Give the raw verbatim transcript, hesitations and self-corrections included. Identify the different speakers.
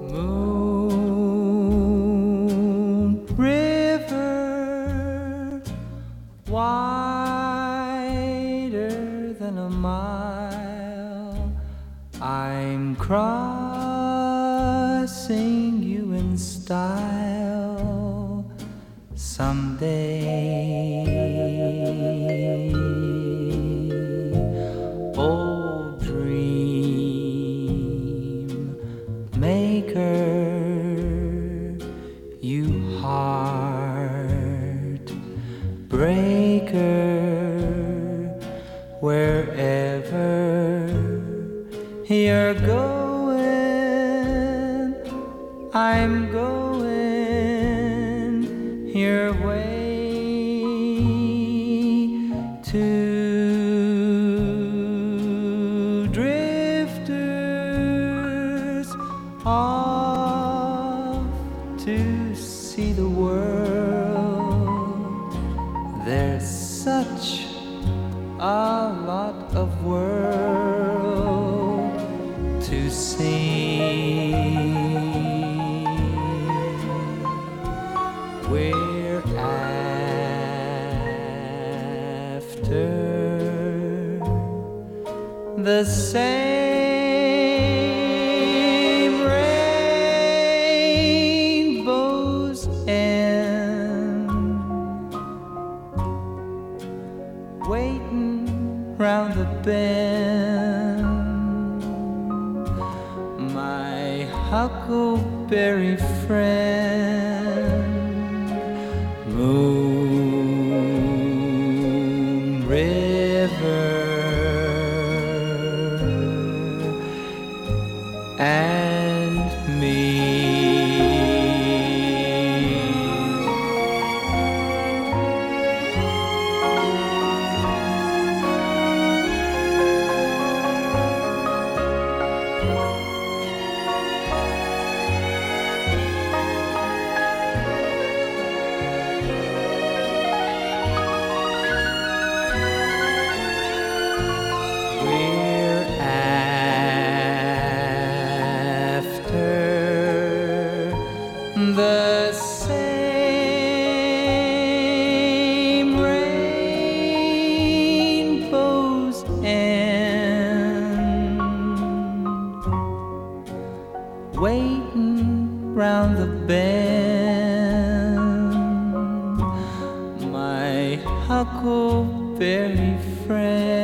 Speaker 1: Moon River, wider than a mile, I'm crossing you in style someday. Old dream maker, you heart breaker, wherever you're going, I'm going your way to drifters off to see the world. There's such a lot of world to see. We're after the same rainbow's end, waiting round the bend. My huckleberry friend, Moon River, and me. We're after the same rainbow's end, waiting round the bend. My huckleberry friend,